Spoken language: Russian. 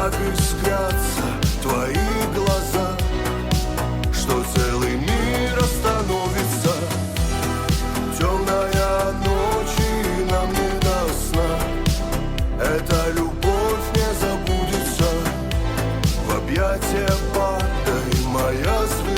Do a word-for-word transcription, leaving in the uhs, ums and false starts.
так искрятся твои глаза, что целый мир остановится. Темная ночь и нам не до сна. Эта любовь не забудется. В объятия падай, моя звезда.